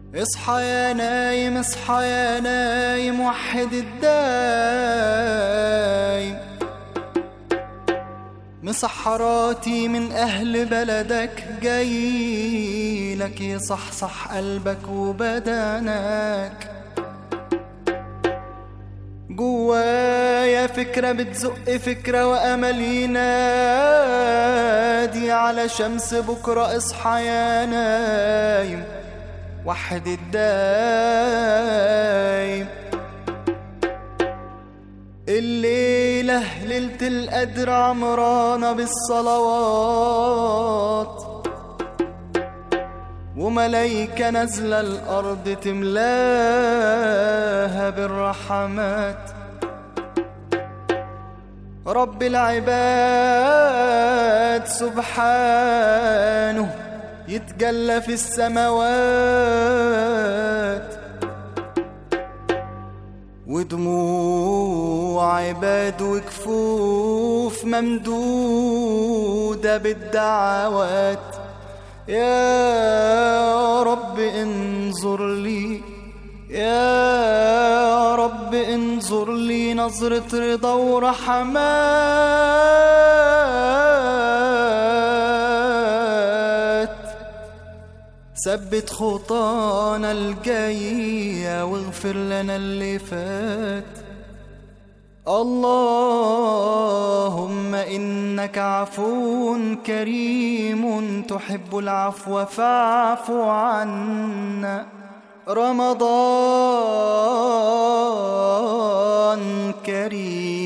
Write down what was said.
اصحى يا نايم اصحى يا نايم وحد الدايم، مسحراتي من أهل بلدك جايلك يصحصح قلبك وبدنك. جوايا فكرة بتزق فكرة وأمل ينادي على شمس بكرة. اصحى يا نايم وحد الدايم، الليلة ليلة القدر عمرانة بالصلوات، وملايكة نازلة الأرض تملاها بالرحمات. رب العباد سبحانه يتجلى في السماوات، ودموع عباد وكفوف ممدودة بالدعوات. يا رب انظر لي، يا رب انظر لي نظرة رضا ورحمات. ثبت خطانا الجاية واغفر لنا اللي فات. اللهم إنك عفو كريم تحب العفو فاعف عنا. رمضان كريم.